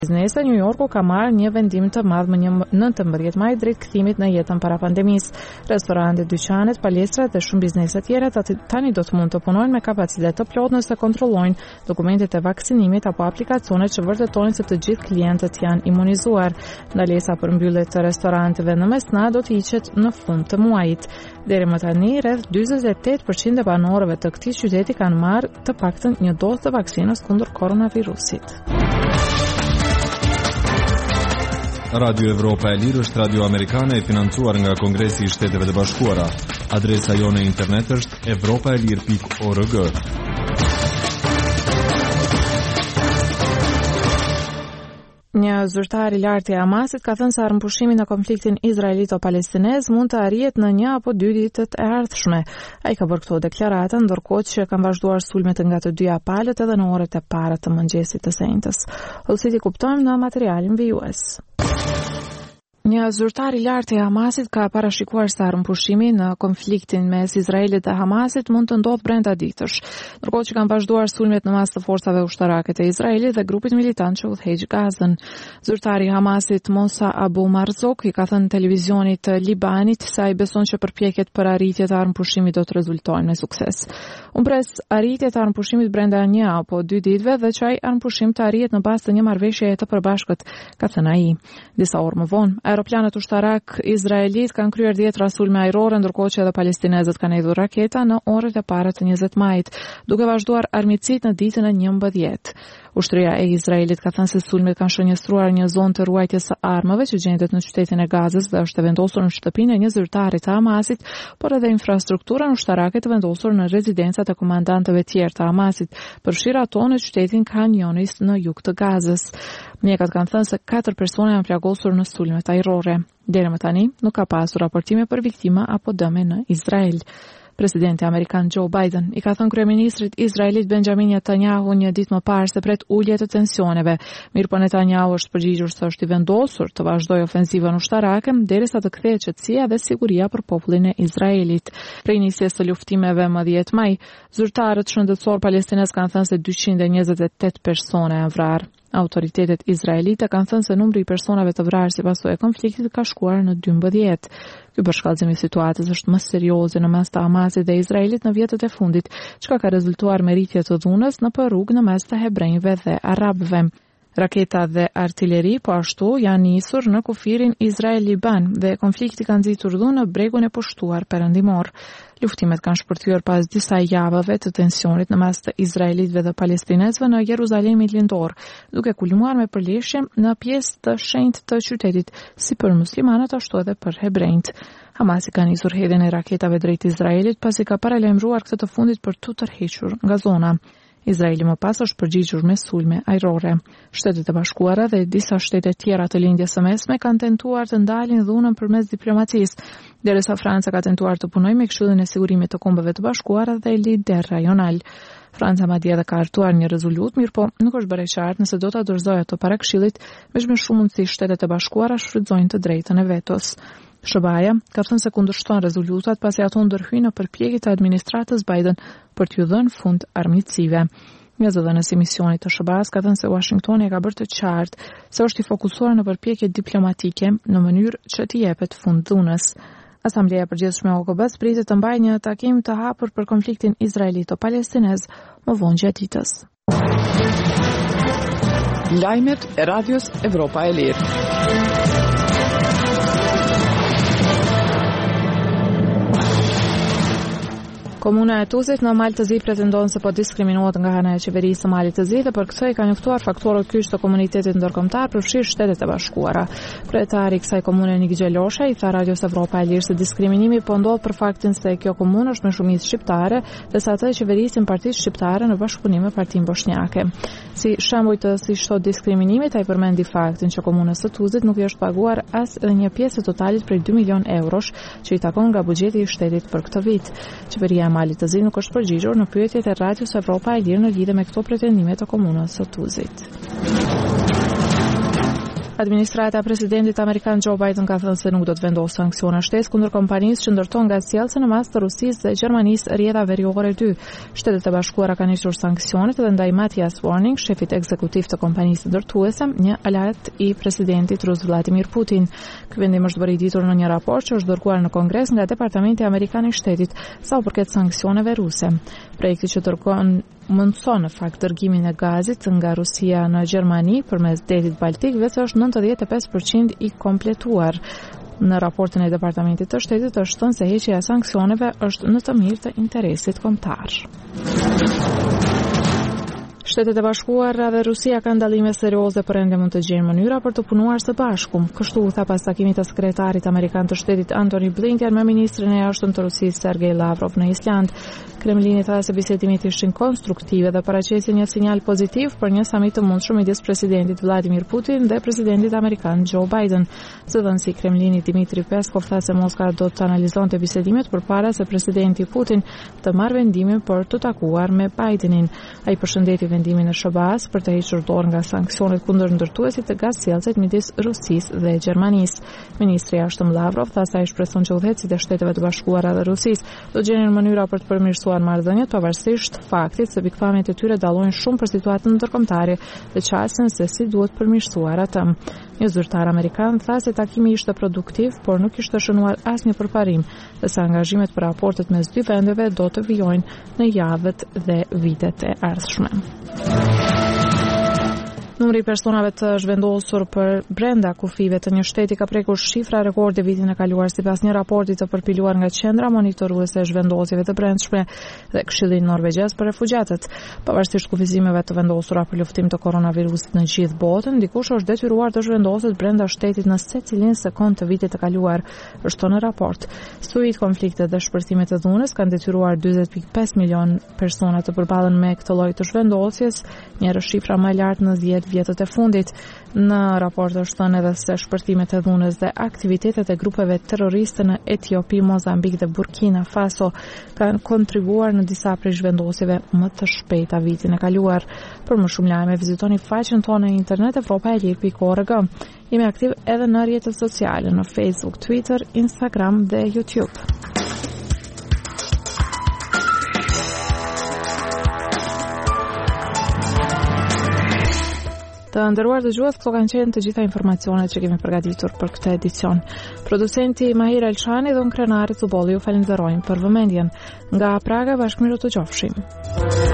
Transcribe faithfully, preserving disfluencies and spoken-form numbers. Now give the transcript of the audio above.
Biznesi New Yorku ka marrë një vendim të madh më nëntëmbëdhjetë maj drejt kthimit në jetën para pandemisë. Restorantet, dyqanet, palestrat dhe shumë biznese tjera tani do të mund të punojnë me kapacitet të plotë nëse kontrollojnë dokumentet e vaksinimit apo aplikacionet që vërtetojnë se të gjithë klientët janë imunizuar. Ndalesa për mbylljet të restoranteve në mesnatë do të hiqet në fund të muajit. Deri më tani, rreth dyzet e tetë përqind e banorëve të këtij qyteti kanë marrë të paktën një dozë të vaksinës kundër koronavirusit. Radio Evropa e Lirë është radio amerikane e financuar nga Kongresi i Shteteve të Bashkuara. Adresa jone internet është evropaelir pikë org. Një zyrtar i lartë i Hamasit ka thënë se armëpushimi në konfliktin izraelito-palestinez mund të arrihet në një apo dy ditët e ardhshme. Ai ka bërë këto deklarata ndërkohë që kanë vazhduar sulmet nga të dyja palët edhe në orët e para të mëngjesit të shenjtës. Ose si kuptojmë në materialin vijues. Një zyrtar i lartë i Hamasit ka parashikuar se armëpushimi në konfliktin mes Izraelit dhe Hamasit mund të ndodhë brenda ditësh, ndërkohë që kanë vazhduar sulmet në mes të forcave ushtarake të Izraelit dhe grupit militant që udhëheq Gazën. Zyrtari i Hamasit Mosa Abu Marzok i ka thënë televizionit të Libanit se ai beson që përpjekjet për arritje të armëpushimit do të rezultojnë me sukses. Unë pres arritje të armëpushimit brenda një apo dy ditëve dhe që ai armëpushim të arrihet në bazë të një marrëveshjeje të përbashkët, ka thënë ai. Disa orë më vonë, aeroplanet ushtarak izraelit kanë kryer dhjetra sulme ajrore, ndërkohë që edhe palestinezët kanë hedhur raketa në orët e para të njëzet majit, duke vazhduar armiqësitë në ditën e njëmbëdhjetë. Ushtria e Izraelit ka thënë se sulmet kanë shënjestruar një zonë të ruajtjes së armëve që gjendet në qytetin e Gazës dhe është e vendosur në shtëpinë e një zyrtari të Hamasit, por edhe infrastrukturën ushtarake të vendosur në rezidencat e komandantëve tjerë të Hamasit, përfshirë ato në qytetin Khan Younis në jug të Gazës. Mjekat kanë thënë se katër persona janë plagosur në sulmet ajrore. Deri më tani nuk ka pasur raportime për viktima apo dëme në Izrael. Presidenti amerikan Joe Biden i ka thënë kryeministrit izraelit Benjamin Netanyahu një ditë më parë se pret ulje të tensioneve. Mirpo Netanyahu është përgjigjur se është i vendosur të vazhdojë ofensivën ushtarake derisa të kthehet qetësia dhe siguria për popullin e Izraelit. Prej nisjes së luftimeve më dhjetë maj, zyrtarët shëndetësor palestinez kanë thënë se dyqind e njëzet e tetë persona janë vrarë. Autoritetet izraelite kanë thënë se numri i personave të vrarë si pasojë e konfliktit ka shkuar në dymbëdhjetë. Ky përshkallëzim i situatës është më serioze në mes të Hamasit dhe Izraelit në vjetët e fundit, çka ka rezultuar me rritje të dhunës në rrugë në mes të hebrejve dhe arabëve. Raketa dhe artileri po ashtu janë nisur në kufirin Izrael-Liban dhe konflikti ka nxitur dhunë në bregun e pushtuar perëndimor. Luftimet kanë shpërthyer pas disa javëve të tensionit në mes të izraelitëve dhe palestinezëve në Jeruzalemin lindor, duke kulmuar me përleshje në pjesë të shenjtë të qytetit, si për muslimanët ashtu edhe për hebrejt. Hamasi ka nisur hedhjen e raketave drejt Izraelit pasi ka paralajmëruar këtë të fundit për tu tërhequr nga zona. Izraeli më pas është përgjigjur me sulme ajrore. Shtetet e Bashkuara dhe disa shtete tjera të lindjes së mesme kanë tentuar të ndalin dhunën përmes diplomacisë, derisa Franca ka tentuar të punojë me Këshillin e Sigurimit të Kombeve të Bashkuara dhe lider rajonal. Franca madje edhe ka hartuar një rezolutë, mirëpo nuk është bërë e qartë nëse do ta dorëzojë ato para Këshillit, veç me shumë mundësi Shtetet e Bashkuara shfrytëzojnë të drejtën e vetos. S B A-ja ka thënë se kundërshton rezolutat pasi ato ndërhyjnë në përpjekjet e administratës Biden për t'ju dhënë fund armiqësive. Një zëdhënës i misionit të S B A-s ka thënë se Washingtoni ka bërë të qartë se është i fokusuar në përpjekje diplomatike në mënyrë që t'i jepet fund dhunës. Asambleja e Përgjithshme e O K B-s pritet të mbajë një takim të hapur për konfliktin izraelito-palestinez më vonë gjatë ditës. Lajmet e Radios Evropa e Lirë. Komuna e Tuzit në Malë të Zi pretendon se po diskriminohet nga ana e qeverisë së Malit të Zi dhe për këtë i ka njoftuar faktorët kyç të komunitetit ndërkombëtar përfshirë Shtetet e Bashkuara. Kryetari i kësaj komune Nik Gjelosha i tha Radios Evropa e Lirë se diskriminimi po ndodh për faktin se kjo komunë është me shumicë shqiptare dhe sa atë e qeverisin partisë shqiptare në bashkëpunim me Partinë Bosnjake. Si shembull të si çdo diskriminimit ai përmendi faktin që komunës së Tuzit nuk i është paguar as edhe një pjesë e totalit prej dy milion eurosh që i takon nga buxheti i shtetit për këtë vit. Qeveria Malit të Zi nuk është përgjigjur në pyetjet e Radios Evropa e Lirë në lidhje me këto pretendime të komunës së Tuzit. Administrata e presidentit amerikan Joe Biden ka thënë se nuk do të vendosë sanksione shtesë kundër kompanisë që ndërton ngacjellse në mas të Rusisë dhe Gjermanisë rrjedha veriore dy. Shtetet e Bashkuara kanë nisur sanksionet edhe ndaj Matthias Warning, shefit ekzekutiv të kompanisë ndërtuese, një aleat i presidentit rus Vladimir Putin. Ky vendim është bërë i ditur në një raport që është dërguar në Kongres nga Departamenti Amerikan i Shtetit sa u përket sanksioneve ruse. Projekti që dërgon mundson në fakt dërgimin e gazit nga Rusia në Gjermani përmes detit Baltik vetë është nëntëdhjetë e pesë përqind i kompletuar. Në raportin e Departamentit të Shtetit është thënë se heqja e sanksioneve është në të mirë të interesit kombëtar. Shtetet e Bashkuara dhe Rusia kanë dallime serioze por ende mund të gjejnë mënyra për të punuar së bashku. Kështu u tha pas takimit të sekretarit amerikan të Shtetit Antony Blinken me ministrin e jashtëm të Rusisë Sergej Lavrov në Island. Kremlini tha se bisedimet ishin konstruktive dhe paraqesin një sinjal pozitiv për një samit të mundshëm midis presidentit Vladimir Putin dhe presidentit amerikan Joe Biden. Zëdhënësi i Kremlinit Dmitri Peskov tha se Moska do të analizonte bisedimet përpara se presidenti Putin të marrë vendimin për të takuar me Bidenin. Ai përshëndeti vendimin e S B A-s për të hequr dorë nga sanksionet kundër ndërtuesit të gazcellësit midis Rusisë dhe Gjermanisë. Ministri i jashtëm Lavrov tha se ai shpreson që udhëheqësit e Shteteve të Bashkuara dhe Rusisë do gjenin mënyra për të përmirësuar marrëdhëniet pavarësisht faktit se pikpamjet e tyre dallojnë shumë për situatën ndërkombëtare dhe çastin se si duhet përmirësuar atë. Një zyrtar amerikan tha se takimi ishte produktiv, por nuk ishte shënuar asnjë përparim dhe se angazhimet për raportet mes dy vendeve do të vijojnë në javët dhe vitet e ardhshme. Numri i personave të zhvendosur për brenda kufive të një shteti ka prekur shifra rekorde vitin e kaluar sipas një raporti të përpiluar nga Qendra Monitoruese e Zhvendosjeve të Brendshme dhe Këshilli Norvegjez për refugjatët. Pavarësisht kufizimeve të vendosura për luftim të koronavirusit në gjithë botën, dikush është detyruar të zhvendoset brenda shtetit në secilin sekond të vitit të kaluar, është në raport. Studiit, konfliktet dhe shpërthimet e dhunës kanë detyruar dyzet pikë pesë milion persona të përballen me këtë lloj të zhvendosjes, një shifra më e lartë në dhjetë vjetët e fundit. Në raport është thënë edhe se shpërthimet e dhunës dhe aktivitetet e grupeve terroriste në Etiopi, Mozambik dhe Burkina Faso kanë kontribuar në disa prej zhvendosjeve më të shpejta vitin e kaluar. Për më shumë lajme vizitoni faqen tonë në internet evropaelir pikë org. Jemi aktiv edhe në rrjetet sociale në Facebook, Twitter, Instagram dhe YouTube. Të nderuar dëgjues, këto kanë qenë të gjitha informacionet që kemi përgatitur për këtë edicion. Producenti Mahir Elshani dhe unë krenari Zubolli ju falenderojmë për vëmendjen. Nga Praga, bashkëmiru të qofshim.